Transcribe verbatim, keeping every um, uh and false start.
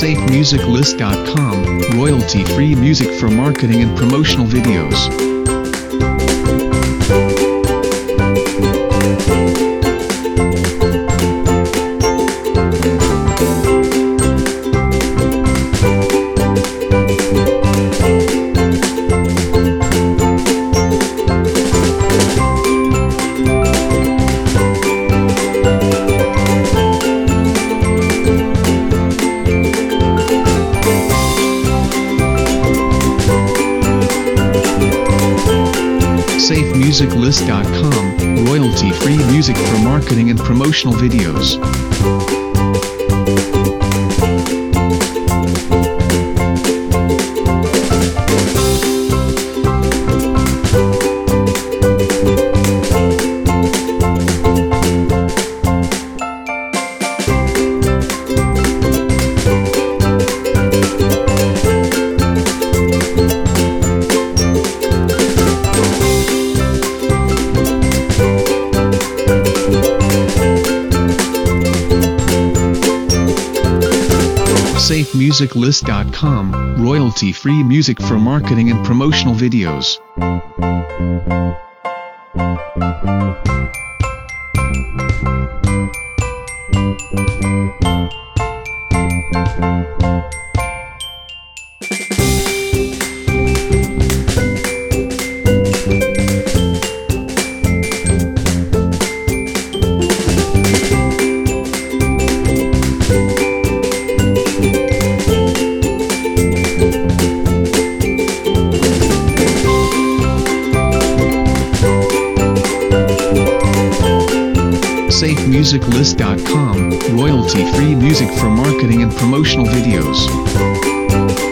safe music list dot com, royalty-free music for marketing and promotional videos. safe music list dot com, royalty-free music for marketing and promotional videos. safe music list dot com, royalty-free music for marketing and promotional videos. safe music list dot com, royalty-free music for marketing and promotional videos.